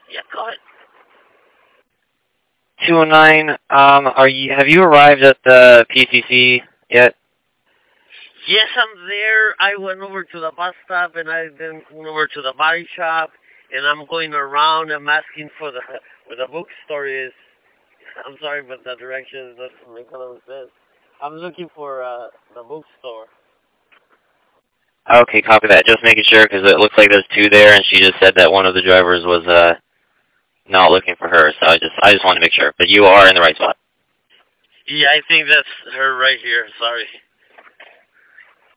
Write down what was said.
Yeah, go ahead. 209. Have you arrived at the PCC yet? Yes, I'm there. I went over to the bus stop and I then went over to the body shop and I'm going around. I'm asking for the where the bookstore is. I'm sorry, but the directions doesn't make a lot of sense. I'm looking for the bookstore. Okay, copy that. Just making sure because it looks like there's two there, and she just said that one of the drivers was not looking for her. So I just want to make sure. But you are in the right spot. Yeah, I think that's her right here. Sorry.